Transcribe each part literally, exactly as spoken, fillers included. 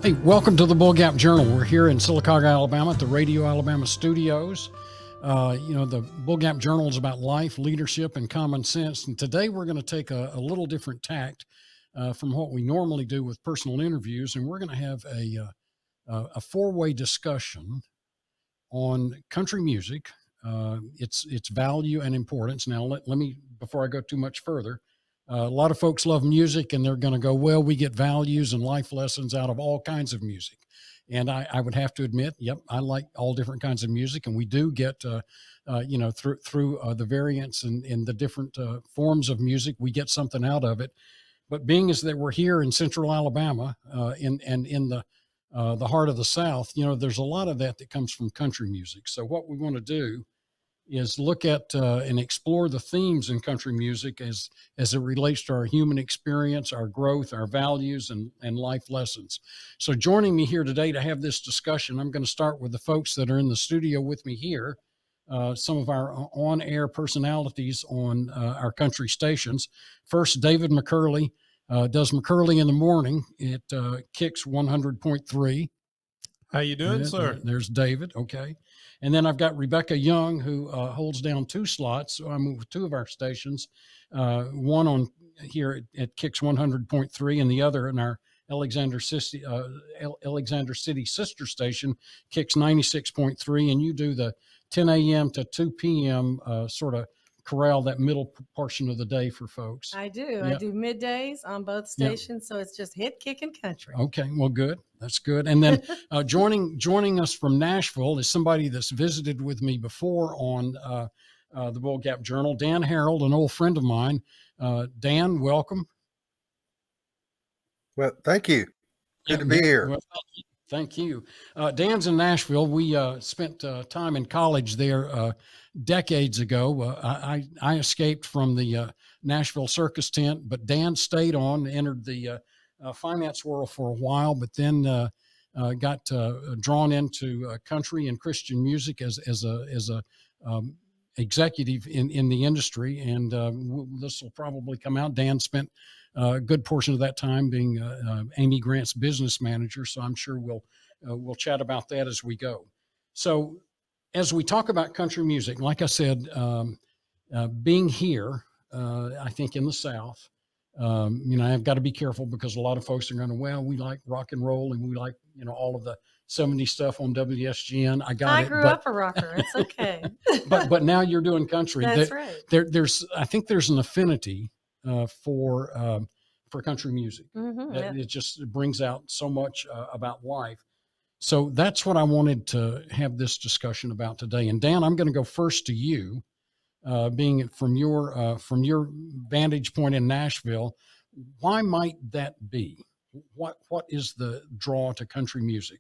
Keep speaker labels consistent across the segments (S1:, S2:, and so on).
S1: Hey, welcome to the Bull Gap Journal. We're here in Sylacauga, Alabama at the Radio Alabama studios. Uh, you know, the Bull Gap Journal is about life, leadership, and common sense. And today we're going to take a, a little different tact uh, from what we normally do with personal interviews. And we're going to have a, uh, a four-way discussion on country music, uh, its its value and importance. Now, let, let me, before I go too much further, uh, a lot of folks love music and they're going to go, well, we get values and life lessons out of all kinds of music. And I, I would have to admit, yep, I like all different kinds of music. And we do get, uh, uh, you know, through through uh, the variants and, and the different uh, forms of music, we get something out of it. But being as that we're here in central Alabama uh, in, and in the uh, the heart of the South, you know, there's a lot of that that comes from country music. So what we want to do is look at uh, and explore the themes in country music as as it relates to our human experience, our growth, our values, and, and life lessons. So joining me here today to have this discussion, I'm going to start with the folks that are in the studio with me here, uh, some of our on-air personalities on uh, our country stations. First, David McCurley uh, does McCurley in the morning. It uh, Kicks one hundred point three.
S2: How you doing,
S1: Uh,
S2: sir?
S1: There's David. Okay. And then I've got Rebecca Young, who uh, holds down two slots. So I'm with two of our stations, uh, one on here at, at Kicks one hundred point three and the other in our Alexander City, uh, Alexander City sister station, Kicks ninety-six point three. And you do the ten a.m. to two p.m. Uh, sort of corral that middle portion of the day for folks.
S3: I do. Yep. I do middays on both stations. Yep. So it's just hit, kick, and country.
S1: Okay. Well, good. That's good. And then uh, joining joining us from Nashville is somebody that's visited with me before on uh, uh, the Bull Gap Journal, Dan Harold, an old friend of mine. Uh, Dan, welcome.
S4: Well, thank you. Good
S1: yeah,
S4: to be here.
S1: Well, thank you. Uh, Dan's in Nashville. We uh, spent uh, time in college there uh, decades ago. Uh, I, I escaped from the uh, Nashville circus tent, but Dan stayed on, entered the uh, uh, finance world for a while, but then uh, uh, got uh, drawn into uh, country and Christian music as as a as a um, executive in, in the industry. And uh, w- this will probably come out. Dan spent uh, a good portion of that time being uh, uh, Amy Grant's business manager, so I'm sure we'll uh, we'll chat about that as we go. So as we talk about country music, like I said, um, uh, being here, uh, I think in the South, um, you know, I've got to be careful because a lot of folks are going to, well, we like rock and roll and we like, you know, all of the seventies stuff on W S G N. I got
S3: I
S1: it.
S3: I grew
S1: but,
S3: up a rocker. It's okay.
S1: but but now you're doing country.
S3: That's
S1: there,
S3: right.
S1: There, there's, I think there's an affinity uh, for um, for country music.
S3: Mm-hmm,
S1: it,
S3: yeah.
S1: it just it brings out so much uh, about life. So that's what I wanted to have this discussion about today. And Dan, I'm going to go first to you, uh, being from your uh, from your vantage point in Nashville. Why might that be? What what is the draw to country music?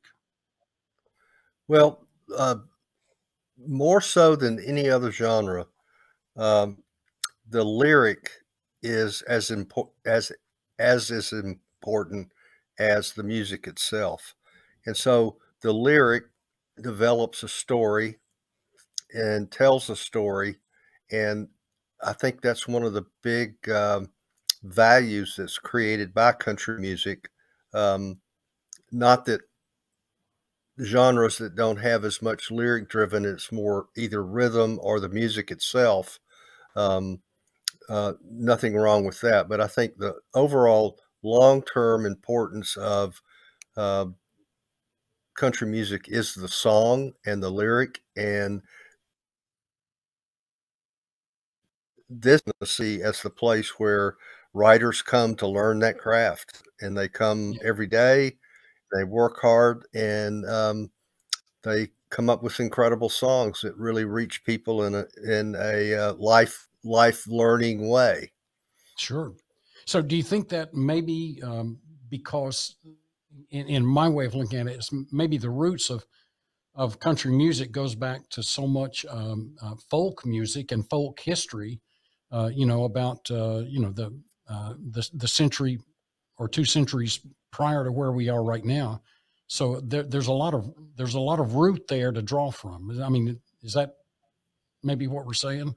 S4: Well, uh, more so than any other genre, um, the lyric is as important as as is important as the music itself, and so the lyric develops a story and tells a story, and I think that's one of the big um, values that's created by country music. Um, not that genres that don't have as much lyric driven, it's more either rhythm or the music itself. Um, uh, nothing wrong with that, but I think the overall long-term importance of uh, country music is the song and the lyric, and this see as the place where writers come to learn that craft, and they come
S1: Yeah.
S4: every day. They work hard, and um, they come up with incredible songs that really reach people in a in a uh, life life learning way.
S1: Sure. So do you think that maybe um, because in, in my way of looking at it, it's maybe the roots of of country music goes back to so much um, uh, folk music and folk history, uh, you know, about, uh, you know, the, uh, the, the century or two centuries prior to where we are right now. So there, there's a lot of, there's a lot of root there to draw from. I mean, is that maybe what we're saying?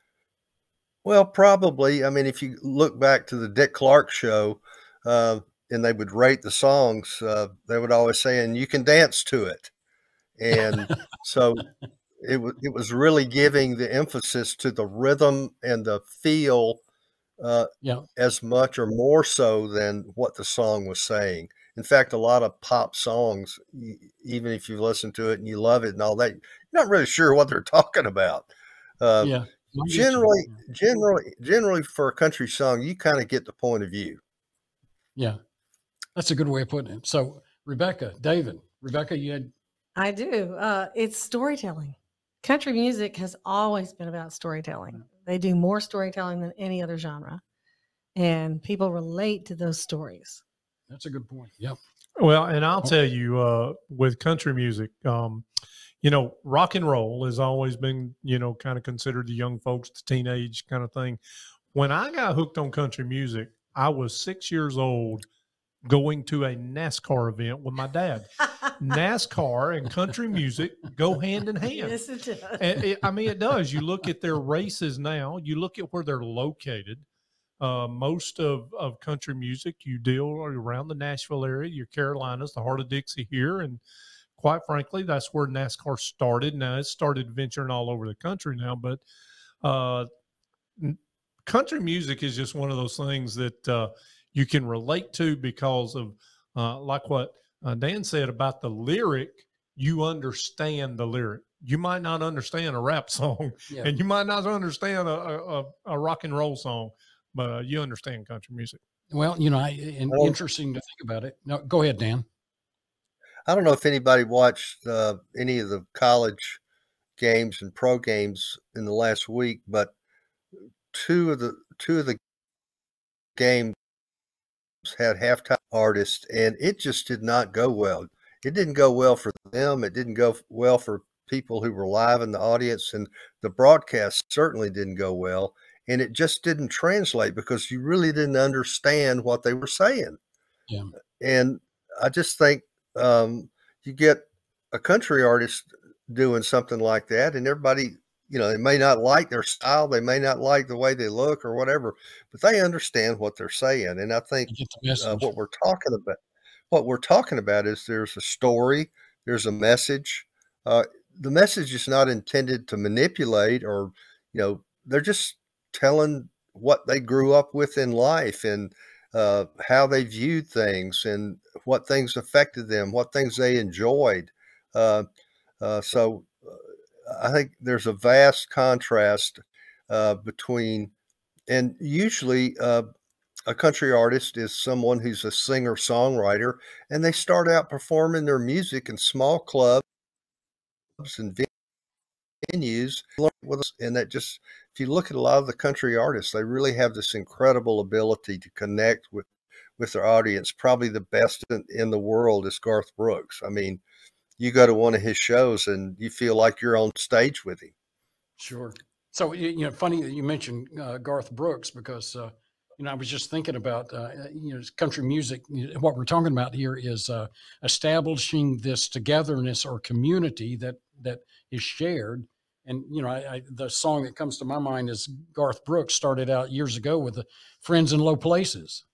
S4: Well, probably. I mean, if you look back to the Dick Clark show, uh, and they would rate the songs, uh, they would always say, "And you can dance to it." And so it was it was really giving the emphasis to the rhythm and the feel, uh,
S1: Yeah.
S4: as much or more so than what the song was saying. In fact, a lot of pop songs, e even if you listen to it and you love it and all that, you're not really sure what they're talking about. Uh,
S1: Yeah. I get you.
S4: generally generally generally for a country song, you kinda get the point of view.
S1: Yeah. That's a good way of putting it. So, Rebecca, David, Rebecca, you had
S3: I do. Uh, it's storytelling. Country music has always been about storytelling. They do more storytelling than any other genre, and people relate to those stories.
S1: that's a good point. Yep.
S2: Well, and I'll
S1: Oh,
S2: tell you, uh, with country music, um, you know, rock and roll has always been, you know, kind of considered the young folks, the teenage kind of thing. When I got hooked on country music, I was six years old going to a NASCAR event with my dad. NASCAR and country music go hand in hand.
S3: Yes, it does.
S2: And it, I mean, it does. You look at their races now, you look at where they're located. Uh, most of, of country music, you deal around the Nashville area, your Carolinas, the heart of Dixie here. And quite frankly, that's where NASCAR started. Now it's started venturing all over the country now, but uh, n- country music is just one of those things that uh, you can relate to because of, uh, like what uh, Dan said about the lyric, you understand the lyric. You might not understand a rap song,
S1: yeah.
S2: and you might not understand a, a, a- a rock and roll song, but uh, you understand country music.
S1: Well, you know, I, and
S4: Well,
S1: interesting to think about it. No, go ahead, Dan.
S4: I don't know if anybody watched, uh, any of the college games and pro games in the last week, but two of the two of the games had halftime artists, and it just did not go well. It didn't go well for them. It didn't go f- well for people who were live in the audience, and the broadcast certainly didn't go well. And it just didn't translate because you really didn't understand what they were saying.
S1: Yeah.
S4: And I just think, um, you get a country artist doing something like that, and everybody, you know, they may not like their style, they may not like the way they look or whatever, but they understand what they're saying. And I think,
S1: I get the
S4: uh,
S1: message.
S4: what we're talking about, what we're talking about is there's a story, there's a message. Uh, the message is not intended to manipulate, or, you know, they're just telling what they grew up with in life, and uh, how they viewed things, and what things affected them, what things they enjoyed. Uh, uh, so uh, I think there's a vast contrast, uh, between, and usually, uh, a country artist is someone who's a singer songwriter, and they start out performing their music in small clubs and venues, with us, and that just, if you look at a lot of the country artists, they really have this incredible ability to connect with with their audience. Probably the best in, in the world is Garth Brooks. I mean, you go to one of his shows and you feel like you're on stage with him.
S1: Sure. So, y- you know, funny that you mentioned uh, Garth Brooks because, uh, you know, I was just thinking about, uh, you know, country music. You know, what we're talking about here is uh, establishing this togetherness or community that that is shared. And, you know, I, I, the song that comes to my mind is Garth Brooks started out years ago with the Friends in Low Places.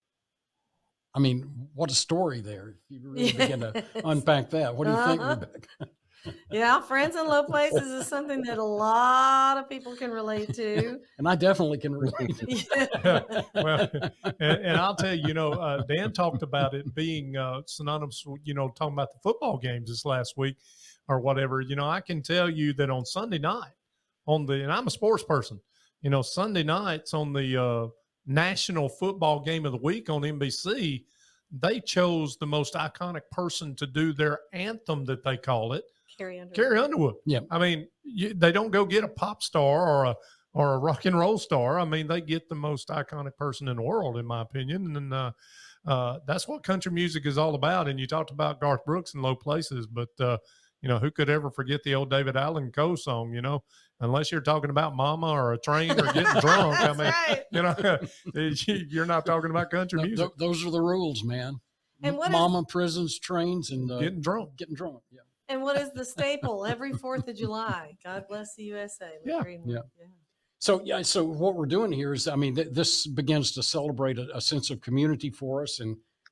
S1: I mean, what a story there. If you really begin to
S3: Yes.
S1: unpack that, what do you think,
S3: Uh-huh.
S1: Rebecca?
S3: Yeah, friends in low places is something that a lot of people can relate to.
S1: And I definitely can relate.
S3: Yeah.
S2: Well, and, and I'll tell you, you know, uh, Dan talked about it being uh, synonymous, with, you know, talking about the football games this last week or whatever. You know, I can tell you that on Sunday night, on the, and I'm a sports person, you know, Sunday nights on the uh, National Football Game of the Week on N B C, they chose the most iconic person to do their anthem that they call it.
S3: Carrie Underwood.
S2: Carrie Underwood.
S1: Yeah.
S2: I mean, you, they don't go get a pop star or a or a rock and roll star. I mean, they get the most iconic person in the world, in my opinion. And uh, uh, that's what country music is all about. And you talked about Garth Brooks in Low Places, but uh, you know, who could ever forget the old David Allen Coe song? You know, unless you're talking about Mama or a train or getting drunk. I
S3: That's
S2: mean,
S3: right.
S2: you know, you're not talking about country
S1: Th-
S2: music.
S1: th- those are the rules, man.
S3: And
S1: M-
S3: what is
S1: Mama, prisons, trains, and uh,
S2: Getting drunk.
S1: getting drunk. Yeah.
S3: and what is the staple every Fourth of July? God bless the U S A. with
S2: Yeah,
S3: Greenwood.
S1: yeah.
S3: yeah.
S1: So yeah, so what we're doing here is, I mean, th- this begins to celebrate a, a sense of community for us, and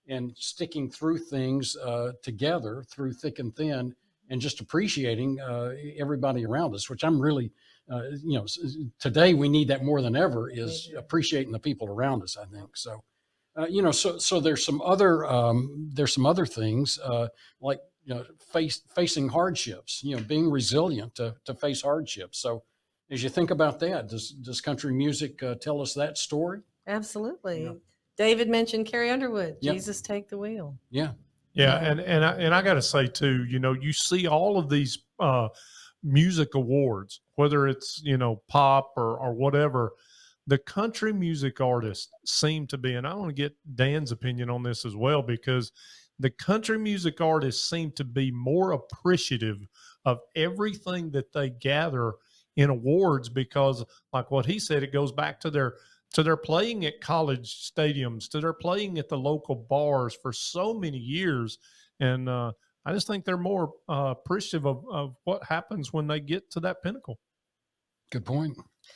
S1: and sticking through things uh, together through thick and thin, and just appreciating uh, everybody around us, which I'm really, uh, you know, today we need that more than ever, is appreciating the people around us, I think. So, uh, you know, so so there's some other um, there's some other things uh, like, you know, face facing hardships, you know, being resilient to to face hardships. So, as you think about that, does does country music uh, tell us that story?
S3: Absolutely.
S1: Yeah.
S3: David mentioned Carrie Underwood.
S1: Yep.
S3: Jesus, take the wheel.
S1: Yeah.
S2: Yeah,
S3: Yeah.
S2: and and I, and I got to say too, you know, you see all of these uh, music awards, whether it's, you know, pop or or whatever, the country music artists seem to be, and I want to get Dan's opinion on this as well, because the country music artists seem to be more appreciative of everything that they gather in awards, because like what he said, it goes back to their to their playing at college stadiums, to their playing at the local bars for so many years. And uh, I just think they're more uh, appreciative of, of what happens when they get to that pinnacle.
S1: Good point.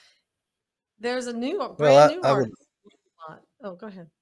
S3: There's a new, brand
S4: Well, I,
S3: new
S4: I would
S3: artist. Oh, go ahead.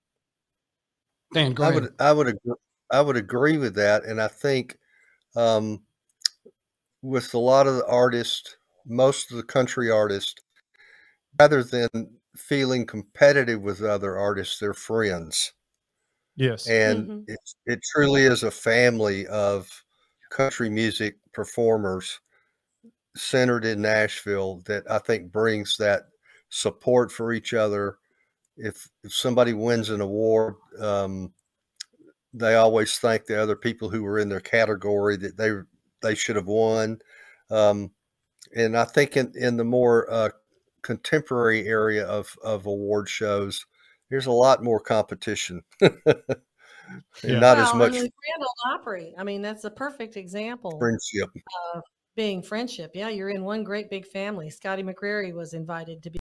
S1: Dan, go
S4: I
S1: ahead.
S4: would I would agree, I would agree with that, and I think um, with a lot of the artists, most of the country artists, rather than feeling competitive with other artists, they're friends,
S2: Yes.
S4: and
S3: Mhm.
S4: it it truly is a family of country music performers centered in Nashville that I think brings that support for each other. If if somebody wins an award, um, they always thank the other people who were in their category that they they should have won. Um, and I think in, in the more uh, contemporary area of, of award shows, there's a lot more competition and
S2: Yeah.
S4: not as
S3: Well, and
S4: much
S3: the Grand Ole Opry, I mean, that's a perfect example
S4: friendship.
S3: of being friendship. Yeah, you're in one great big family. Scotty McCreery was invited to be.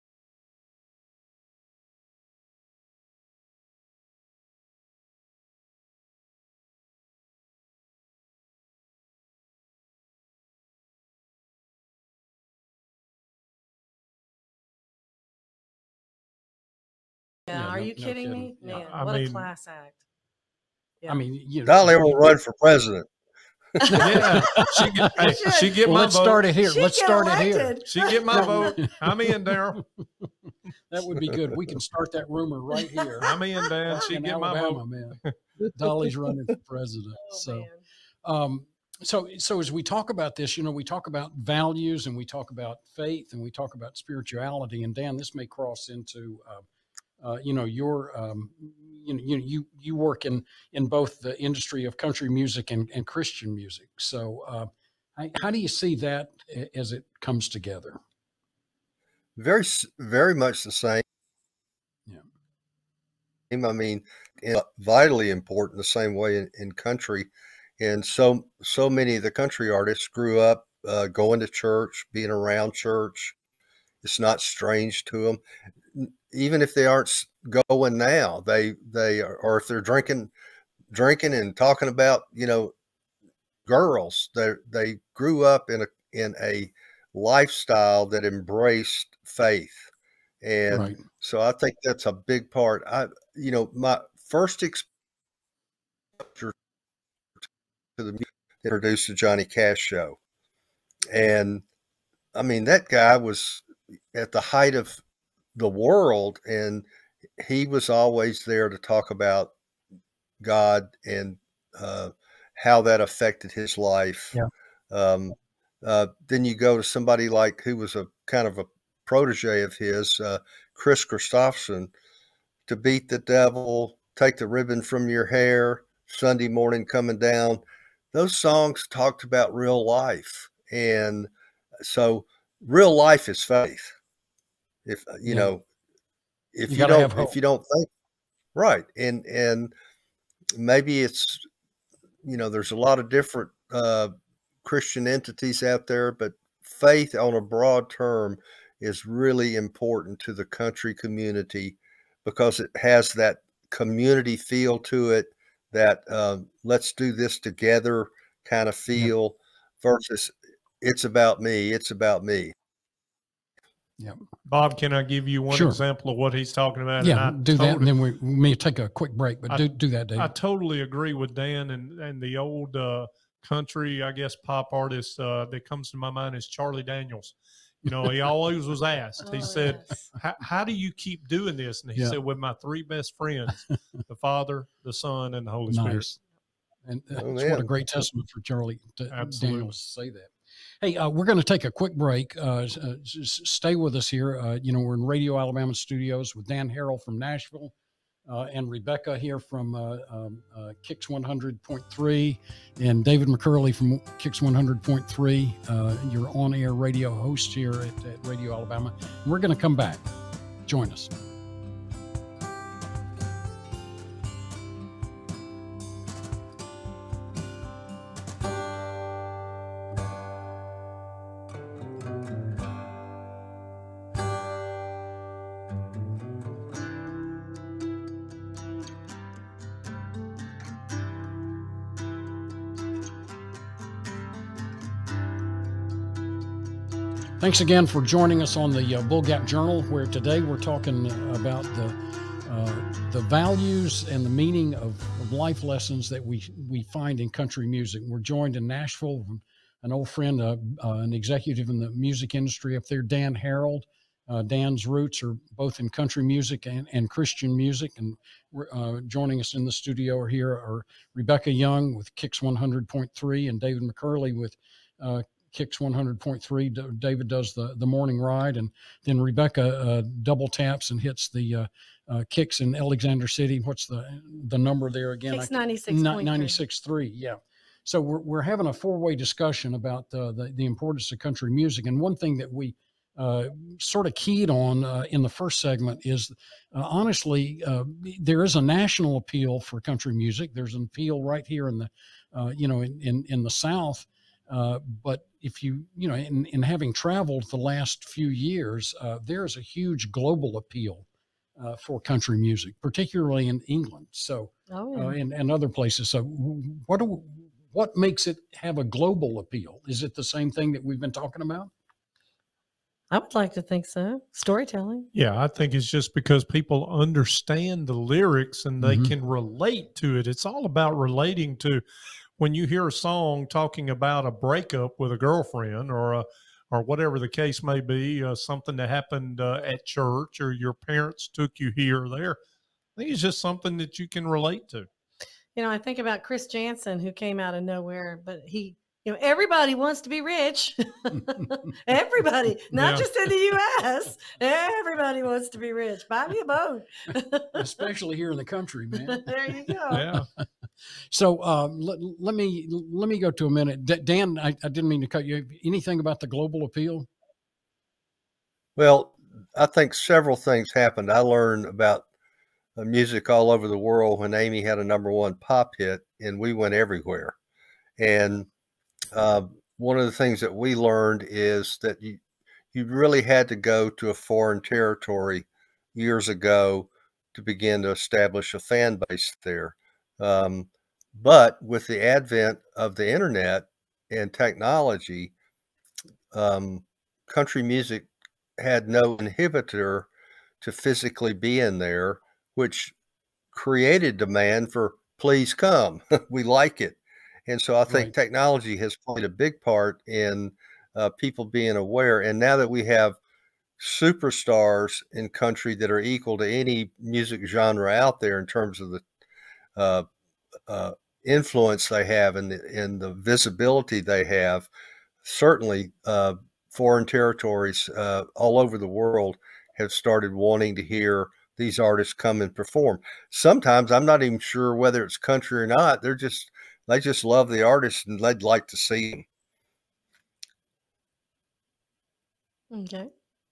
S3: Yeah,
S1: Yeah,
S3: are
S1: no-
S3: you
S1: no
S3: kidding
S1: kidding.
S3: me?
S1: Yeah.
S3: Man,
S2: I
S3: what a
S2: mean-
S3: class act. Yeah.
S1: I mean, you know,
S4: Dolly
S1: you-
S4: will run for president.
S2: Yeah. She get, hey,
S3: Should.
S2: she get
S1: well,
S2: my
S1: let's
S2: vote.
S1: start it here.
S3: She'd
S1: Let's
S3: get
S1: start it here.
S3: elected.
S2: She get my
S1: Yeah.
S2: vote. I'm in, Daryl.
S1: That would be good. We can start that rumor right here
S2: I'm in, Dan. She
S1: in
S2: get my
S1: Alabama,
S2: vote.
S1: man. Dolly's running for president.
S3: Oh,
S1: so,
S3: man.
S1: um, so, so as we talk about this, you know, we talk about values and we talk about faith and we talk about spirituality. And Dan, this may cross into, uh, uh, you know, your, um, you know, you you you work in in both the industry of country music and, and Christian music. So, uh, how, how do you see that a- as it comes together?
S4: Very, s- very much the same.
S1: Yeah.
S4: I mean, and vitally important the same way in, in country. And so, so many of the country artists grew up uh, going to church, being around church. It's not strange to them, even if they aren't s- going now. They they are, or if they're drinking, drinking and talking about, you know, girls. They they grew up in a in a lifestyle that embraced faith, and
S1: Right.
S4: so I think that's a big part. I you know my first exposure to the music introduced the Johnny Cash show, and I mean that guy was at the height of the world, and he was always there to talk about God and uh, how that affected his life.
S1: Yeah.
S4: Um, uh, then you go to somebody like who was a kind of a protege of his, uh, Chris Christopherson, to beat the devil, take the ribbon from your hair, Sunday morning coming down. Those songs talked about real life, and so real life is faith. If you
S1: Yeah.
S4: know, if
S1: You
S4: you,
S1: gotta have
S4: don't,
S1: hope.
S4: if you don't think right, and and maybe it's you know, there's a lot of different uh, Christian entities out there, but faith on a broad term is really important to the country community because it has that community feel to it, that uh, let's do this together kind of
S1: Yeah.
S4: feel versus it's about me, it's about me.
S1: Yep.
S2: Bob, can I give you one
S1: Sure.
S2: example of what he's talking about?
S1: Yeah,
S2: And I
S1: do that,
S2: totally-
S1: and then we, we may take a quick break, but
S2: I-
S1: do do that, Dave.
S2: I totally agree with Dan and, and the old uh, country, I guess, pop artist uh, that comes to my mind is Charlie Daniels. You know, he always was asked, he
S3: Oh,
S2: said,
S3: yes.
S2: how, how do you keep doing this? And he
S1: Yeah.
S2: said, with my three best friends, the Father, the Son, and the Holy Spirit.
S1: Nice. And that's
S4: Oh,
S1: what a
S4: man.
S1: great testament for Charlie to,
S2: Absolutely.
S1: Daniels to say that. Hey, uh, we're going to take a quick break. Uh, s- uh, s- stay with us here. Uh, you know, we're in Radio Alabama studios with Dan Harrell from Nashville uh, and Rebecca here from uh, um, uh, Kicks one hundred point three and David McCurley from Kicks one hundred point three, uh, your on-air radio host here at, at Radio Alabama. And we're going to come back. Join us. Thanks again for joining us on the uh, Bull Gap Journal, where today we're talking about the uh, the values and the meaning of, of life lessons that we we find in country music. We're joined in Nashville, an old friend, uh, uh, an executive in the music industry up there, Dan Harrell. Uh, Dan's roots are both in country music and, and Christian music, and uh, joining us in the studio here are Rebecca Young with Kicks one hundred point three and David McCurley with uh, Kicks one hundred point three. David does the, the morning ride, and then Rebecca uh, double taps and hits the uh, uh, Kicks in Alexander City. What's the the number there again?
S3: Kicks
S1: I-
S3: ninety-six point three.
S1: ninety-six point three, yeah. So we're, we're having a four-way discussion about uh, the, the importance of country music. And one thing that we uh, sort of keyed on uh, in the first segment is, uh, honestly, uh, there is a national appeal for country music. There's an appeal right here in the, uh, you know, in, in, in the South. Uh, but if you, you know, in, in having traveled the last few years, uh, there's a huge global appeal uh, for country music, particularly in England. So,
S3: Oh, yeah.
S1: uh, and, and other places. So what do, what makes it have a global appeal? Is it the same thing that we've been talking about?
S3: I would like to think so. Storytelling.
S2: Yeah, I think it's just because people understand the lyrics and they
S1: Mhm.
S2: can relate to it. It's all about relating to when you hear a song talking about a breakup with a girlfriend or a, or whatever the case may be, uh, something that happened uh, at church or your parents took you here or there. I think it's just something that you can relate to.
S3: You know, I think about Chris Jansen, who came out of nowhere, but he, you know, everybody wants to be rich. Everybody, not
S2: Yeah.
S3: just in the U S. Everybody wants to be rich. Buy me a boat.
S1: Especially here in the country, man.
S3: There you go.
S2: Yeah.
S1: So um, let, let me let me go to a minute. D- Dan, I, I didn't mean to cut you. Anything about the global appeal?
S4: Well, I think several things happened. I learned about uh, music all over the world when Amy had a number one pop hit, and we went everywhere. And uh, one of the things that we learned is that you you really had to go to a foreign territory years ago to begin to establish a fan base there. Um, but with the advent of the internet and technology, um, country music had no inhibitor to physically be in there, which created demand for please come. We like it. And so I think
S1: Right.
S4: technology has played a big part in uh, people being aware. And now that we have superstars in country that are equal to any music genre out there in terms of the uh, uh, influence they have and the, and the visibility they have, certainly uh, foreign territories uh, all over the world have started wanting to hear these artists come and perform. Sometimes I'm not even sure whether it's country or not. They're just they just love the artist and they'd like to see them.
S3: Okay.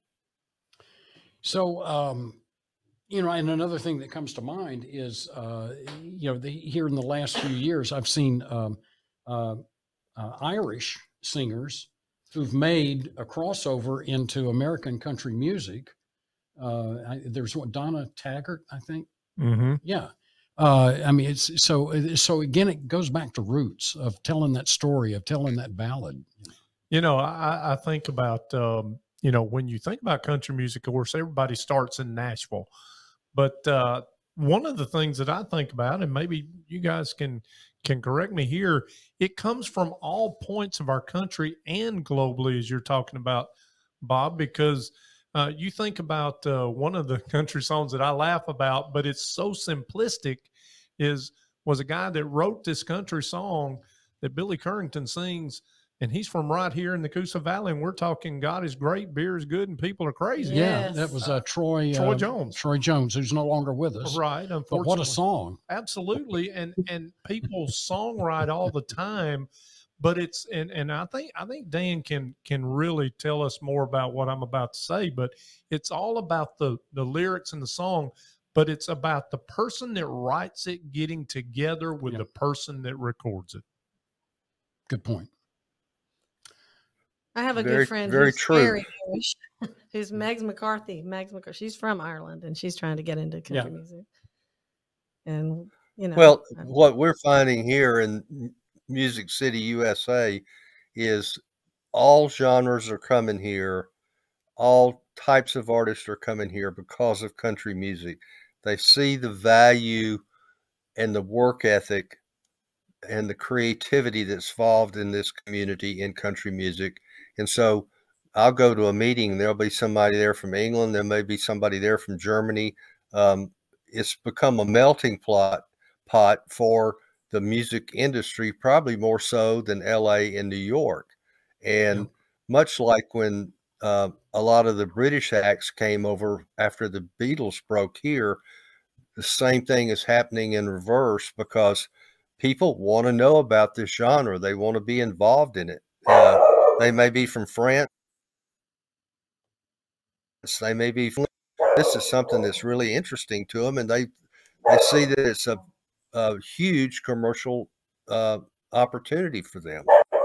S1: So, um, you know, and another thing that comes to mind is, uh, you know, the, here in the last few years, I've seen um, uh, uh, Irish singers who've made a crossover into American country music. Uh, I, there's what Donna Taggart, I think.
S2: Mm-hmm.
S1: Yeah. Uh, I mean, it's so, so again, it goes back to roots of telling that story, of telling that ballad.
S2: You know, I, I think about um, you know, when you think about country music, of course, everybody starts in Nashville. But uh, one of the things that I think about, and maybe you guys can can correct me here, it comes from all points of our country and globally, as you're talking about, Bob, because uh, you think about uh, one of the country songs that I laugh about, but it's so simplistic, is was a guy that wrote this country song that Billy Currington sings, and he's from right here in the Coosa Valley, and we're talking God is great, beer is good, and people are crazy.
S1: Yeah,
S3: Yes.
S1: that was uh, Troy
S2: Troy
S1: uh,
S2: Jones.
S1: Troy Jones, who's no longer with us.
S2: Right,
S1: But
S2: unfortunately.
S1: what a song!
S2: Absolutely, and and people songwrite all the time, but it's and and I think I think Dan can can really tell us more about what I'm about to say, but it's all about the the lyrics and the song, but it's about the person that writes it getting together with
S1: Yeah.
S2: the person that records it.
S1: Good point.
S3: I have a
S4: Very-
S3: good friend
S4: very
S3: who's
S4: true.
S3: very Irish, who's Megs McCarthy. Megs McCarthy. She's from Ireland, and she's trying to get into country
S1: Yeah.
S3: music. And you know,
S4: Well,
S3: I-
S4: what we're finding here in M- Music City, U S A, is all genres are coming here. All types of artists are coming here because of country music. They see the value and the work ethic and the creativity that's involved in this community in country music. And so I'll go to a meeting, there'll be somebody there from England, there may be somebody there from Germany. Um, it's become a melting plot pot for the music industry, probably more so than L A and New York. And
S1: Yeah.
S4: much like when uh, a lot of the British acts came over after the Beatles broke here, the same thing is happening in reverse because people want to know about this genre. They want to be involved in it. Uh, they may be from France. They may be from, this is something that's really interesting to them, and they they see that it's a, a huge commercial uh, opportunity for them.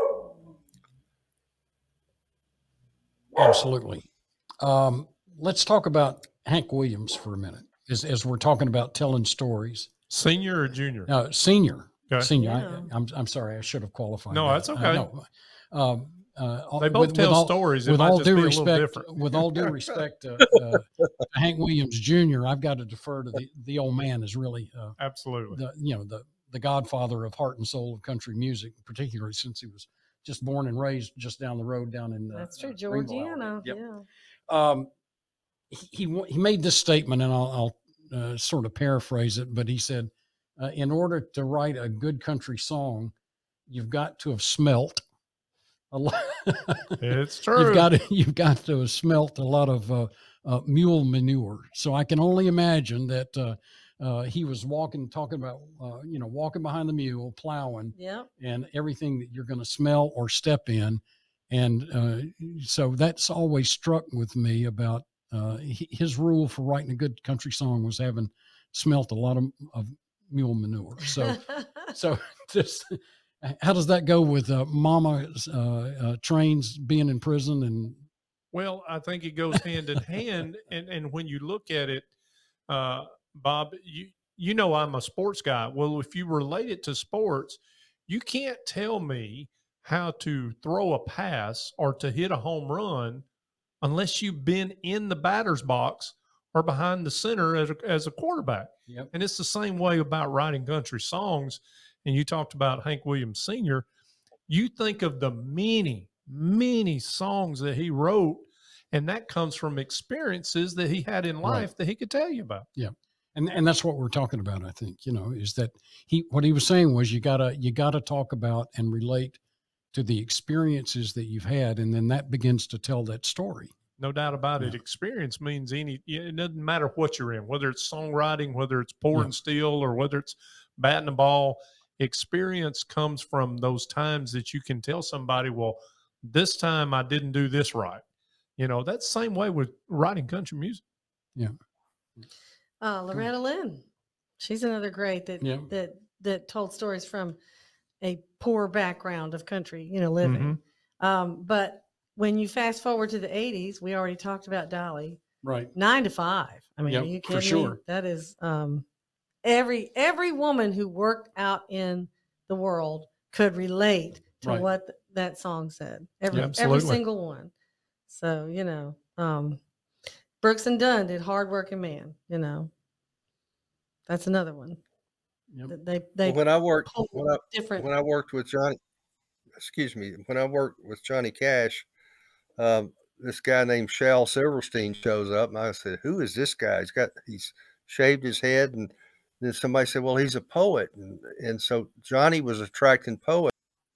S1: Absolutely. Um, let's talk about Hank Williams for a minute, as, as we're talking about telling stories.
S2: Senior or junior?
S1: Uh, senior,
S2: Okay.
S1: senior.
S3: Yeah.
S1: I, I'm I'm sorry, I should have qualified.
S2: No,
S1: that.
S2: that's
S1: Uh,
S2: okay.
S1: no. Um, uh,
S2: They both
S1: with,
S2: tell
S1: with all,
S2: stories. It
S1: with
S2: might
S1: all
S2: just
S1: due
S2: be a little
S1: respect,
S2: different.
S1: with all due respect, uh, uh, to Hank Williams Junior, I've got to defer to the the old man. Is really uh,
S2: Absolutely.
S1: the you know the the godfather of heart and soul of country music, particularly since he was just born and raised just down the road down in uh,
S3: that's true,
S1: uh, Greenville,
S3: Georgiana.
S1: Alabama. Yep.
S3: Yeah.
S1: Um, he, he wa- he made this statement, and I'll, I'll uh, sort of paraphrase it, but he said, uh, "In order to write a good country song, you've got to have smelt a lot.
S2: It's true.
S1: You've got to you've got to have smelt a lot of uh, uh, mule manure. So I can only imagine that uh, uh, he was walking, talking about uh, you know walking behind the mule, plowing,
S3: Yep.
S1: and everything that you're going to smell or step in. And uh, so that's always struck with me about uh, hi- his rule for writing a good country song was having smelt a lot of, of mule manure. So, so just how does that go with uh, Mama's uh, uh, Trains being in prison and
S2: Well, I think it goes hand in hand, and and when you look at it, uh, Bob, you you know I'm a sports guy. Well, if you relate it to sports, you can't tell me how to throw a pass or to hit a home run unless you've been in the batter's box or behind the center as a, as a quarterback.
S1: Yep.
S2: And it's the same way about writing country songs. And you talked about Hank Williams Senior You think of the many, many songs that he wrote, and that comes from experiences that he had in life
S1: Right.
S2: that he could tell you about.
S1: and and that's what we're talking about, I think, you know, is that he what he was saying was you gotta you gotta talk about and relate to the experiences that you've had, and then that begins to tell that story.
S2: No doubt about it.
S1: Yeah.
S2: Experience means any, it doesn't matter what you're in, whether it's songwriting, whether it's pouring
S1: Yeah.
S2: steel, or whether it's batting a ball. Experience comes from those times that you can tell somebody, well, this time I didn't do this right. You know, that's the same way with writing country music.
S3: Uh, Loretta Lynn, she's another great that
S1: Yeah.
S3: that that told stories from a poor background of country, you know, living. Um, but when you fast forward to the eighties, we already talked about Dolly,
S1: Right.
S3: nine to five. I mean,
S1: Yep,
S3: are you
S1: for
S3: kidding me?
S1: sure.
S3: That is um, every every woman who worked out in the world could relate to
S1: Right.
S3: what th- that song said. Every every
S2: Absolutely.
S3: single one. So, you know, um, Brooks and Dunn did Hard Working Man, you know. That's another one.
S1: Yep.
S3: That They they
S4: When I worked
S3: pull
S4: when I
S3: different.
S4: when I worked with Johnny, excuse me, when I worked with Johnny Cash, um, this guy named Shal Silverstein shows up, and I said, "Who is this guy? He's got he's shaved his head." And then somebody said, "Well, he's a poet," and and so Johnny was attracting poets,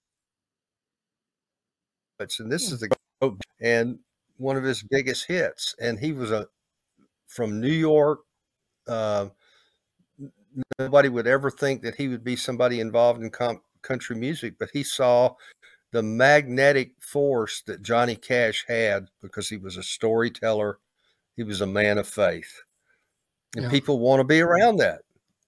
S4: and this
S1: Hmm.
S4: is the and one of his biggest hits, and he was a from New York. Uh, Nobody would ever think that he would be somebody involved in com- country music, but he saw the magnetic force that Johnny Cash had because he was a storyteller. He was a man of faith. And
S1: Yeah.
S4: people want to be around that.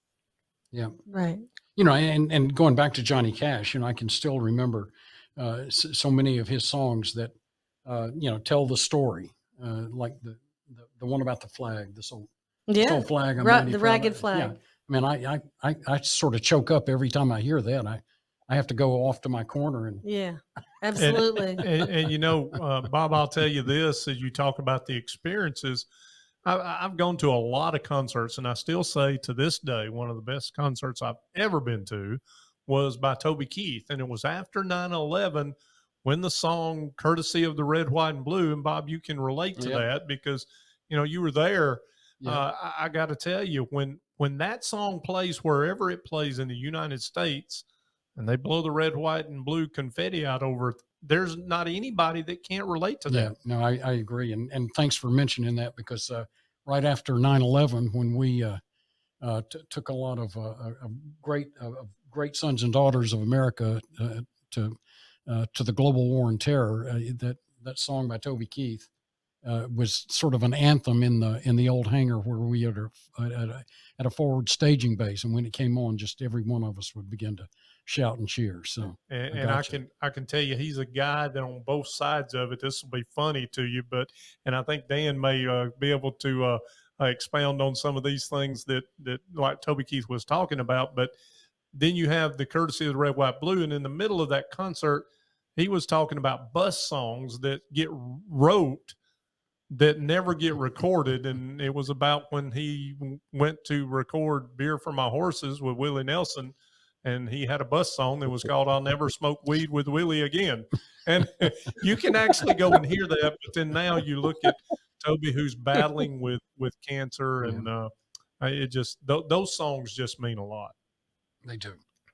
S1: Yeah.
S3: Right.
S1: You know, and, and going back to Johnny Cash, you know, I can still remember uh, so, so many of his songs that, uh, you know, tell the story, uh, like the, the, the one about the flag, this old, this
S3: Yeah.
S1: old flag. I'm
S3: Ra-
S1: mighty
S3: the
S1: proud
S3: ragged
S1: of. Yeah.
S3: flag.
S1: I mean, I, I, I, I sort of choke up every time I hear that. I, I have to go off to my corner and
S3: Yeah. Absolutely.
S2: And, and, and you know, uh, Bob, I'll tell you this: as you talk about the experiences, I, I've gone to a lot of concerts, and I still say to this day, one of the best concerts I've ever been to was by Toby Keith, and it was after nine eleven when the song "Courtesy of the Red, White, and Blue." And Bob, you can relate to
S1: Yep.
S2: that because you know you were there.
S1: Yeah.
S2: Uh, I, I got to tell you, when when that song plays wherever it plays in the United States, and they blow the red, white, and blue confetti out over it, there's not anybody that can't relate to
S1: Yeah,
S2: that.
S1: no, I, I agree. And, and thanks for mentioning that because uh, right after nine eleven, when we uh, uh, t- took a lot of uh, uh, uh, great uh, uh, great sons and daughters of America uh, to uh, to the global war on terror, uh, that that song by Toby Keith uh, was sort of an anthem in the in the old hangar where we had a, at, a, at a forward staging base, and when it came on, just every one of us would begin to shout and cheer. So,
S2: And,
S1: I
S2: and I
S1: gotcha.
S2: can I can tell you, he's a guy that on both sides of it. This will be funny to you, but and I think Dan may uh, be able to uh, uh, expound on some of these things that that like Toby Keith was talking about. But then you have the Courtesy of the Red, White, Blue, and in the middle of that concert, he was talking about bus songs that get wrote that never get recorded. And it was about when he w- went to record Beer for My Horses with Willie Nelson. And he had a bus song that was called I'll Never Smoke Weed with Willie Again. And you can actually go and hear that. But then now you look at Toby, who's battling with, with cancer.
S1: Yeah.
S2: And uh, it just, th- those songs just mean a lot.
S1: They do.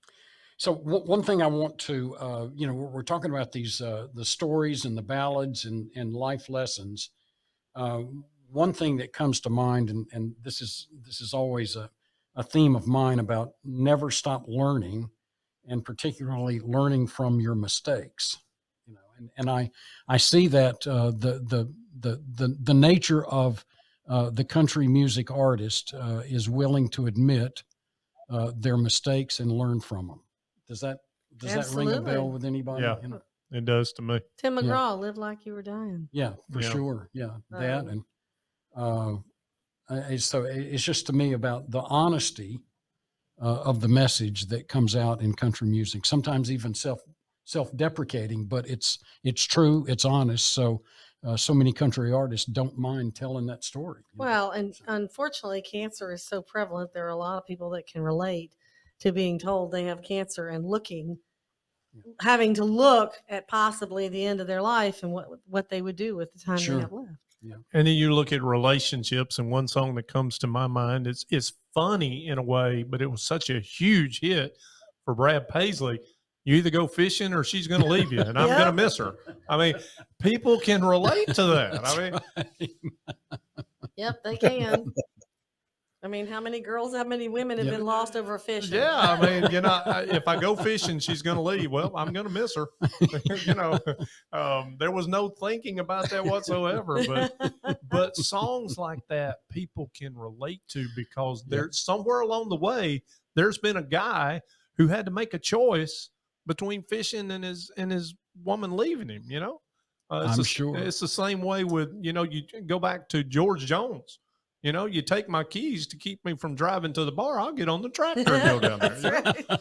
S1: So w- one thing I want to, uh, you know, we're, we're talking about these uh, the stories and the ballads and, and life lessons. Uh, one thing that comes to mind, and, and this is this is always a, a theme of mine about never stop learning, and particularly learning from your mistakes. You know, and, and I I see that uh, the, the the the the nature of uh, the country music artist uh, is willing to admit uh, their mistakes and learn from them. Does that does that ring a
S3: Absolutely.
S1: bell with anybody?
S2: Yeah.
S1: You know?
S2: It does to me.
S3: Tim
S1: Yeah.
S3: McGraw, Live Like You Were Dying.
S1: Yeah, for
S2: Yeah.
S1: sure. Yeah, that
S3: Um,
S1: and uh, I- so it- it's just to me about the honesty uh, of the message that comes out in country music. Sometimes even self self deprecating, but it's it's true. It's honest. So uh, so many country artists don't mind telling that story. you know.
S3: Well, and
S1: So,
S3: unfortunately, cancer is so prevalent. There are a lot of people that can relate to being told they have cancer and looking,
S1: Yeah.
S3: having to look at possibly the end of their life and what what they would do with the time
S1: Sure.
S3: they have left.
S2: And then you look at relationships, and one song that comes to my mind is it's funny in a way, but it was such a huge hit for Brad Paisley. You either go fishing or she's going to leave you, and I'm going to
S3: Yep.
S2: miss her. I mean, people can relate to that.
S1: That's
S2: I mean,
S1: right.
S3: Yep, they can. I mean, how many girls, how many women have
S1: Yep.
S3: been lost over fishing?
S2: yeah, I mean, you know, I- if I go fishing, she's going to leave. Well, I'm going to miss her. you know, um, there was no thinking about that whatsoever. But but songs like that people can relate to because
S1: Yep.
S2: there's somewhere along the way there's been a guy who had to make a choice between fishing and his and his woman leaving him. You know, uh, it's
S1: I'm
S2: the-
S1: sure.
S2: it's the same way with you know you go back to George Jones. You know, you take my keys to keep me from driving to the bar. I'll get on the tractor and go down there.
S3: That's
S2: you know?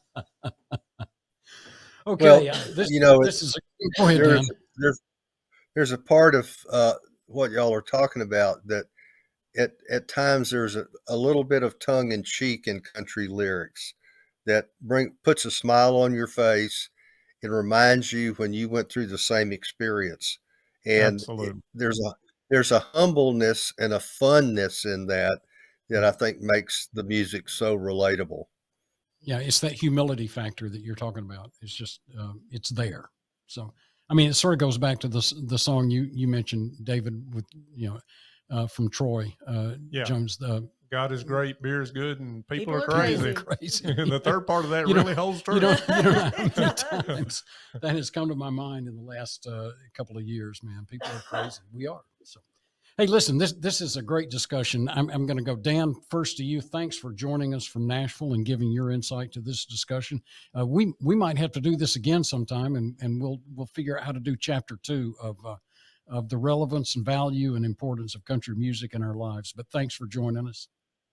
S3: right.
S1: Okay,
S4: Well,
S1: uh, this
S4: you know,
S1: this is a, go ahead, Dan.
S4: there's there's there's a part of uh, what y'all are talking about that at at times there's a, a little bit of tongue in cheek in country lyrics that bring puts a smile on your face. It reminds you when you went through the same experience, and it,
S2: Absolutely.
S4: there's a there's a humbleness and a funness in that that I think makes the music so relatable.
S1: Yeah, it's that humility factor that you're talking about. It's just um, it's there. So I mean, it sort of goes back to the s- the song you you mentioned, David, with you know uh, from Troy uh,
S2: Yeah.
S1: Jones. The
S2: God is great, beer is good, and people,
S3: People
S2: are
S3: are
S2: crazy.
S3: crazy.
S1: crazy.
S2: The third part of that
S1: You know-
S2: really holds true.
S1: You don't, you don't know how many times that has come to my mind in the last uh, couple of years, man. People are crazy. We are. So, hey, listen, this this is a great discussion. I'm, I'm going to go, Dan, first to you. Thanks for joining us from Nashville and giving your insight to this discussion. Uh, we we might have to do this again sometime, and, and we'll we'll figure out how to do chapter two of uh, of the relevance and value and importance of country music in our lives. But thanks for joining us.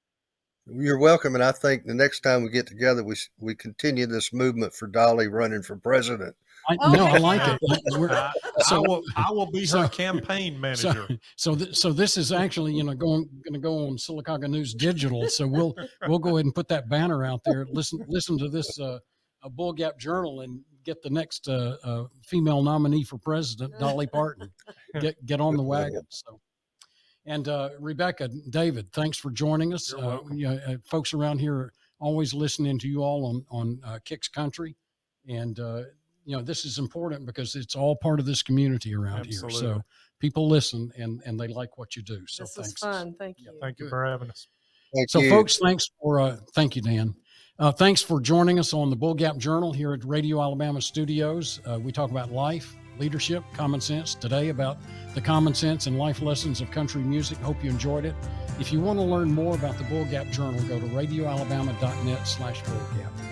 S4: You're welcome, and I think the next time we get together, we we continue this movement for Dolly running for president.
S1: I,
S3: Oh,
S1: no, I
S3: heck
S1: like
S3: yeah.
S1: it. We're-
S2: I,
S1: so-
S2: I will. I will be
S1: so-
S2: her campaign
S1: So,
S2: manager.
S1: so, th- so this is actually, you know, going going to go on Sylacauga News Digital. So we'll we'll go ahead and put that banner out there. Listen listen to this uh, a Bull Gap Journal and get the next uh, uh, female nominee for president, Dolly Parton. Get get on the wagon. So, and uh, Rebecca, David, thanks for joining us.
S2: You're
S1: Uh,
S2: welcome.
S1: you know, uh, folks around here are always listening to you all on on uh, Kicks Country, and uh, you know this is important because it's all part of this community around here.
S2: Absolutely.
S1: So people listen and and they like what you do. So
S3: This was
S1: thanks.
S3: fun. Thank you.
S2: Thank you
S1: Good.
S2: for having us.
S4: Thank
S1: So
S4: you.
S1: folks, thanks for uh, thank you, Dan. Uh, thanks for joining us on the Bull Gap Journal here at Radio Alabama Studios. Uh, we talk about life, leadership, common sense. Today about the common sense and life lessons of country music. Hope you enjoyed it. If you want to learn more about the Bull Gap Journal, go to radioalabama dot net slash bull gap.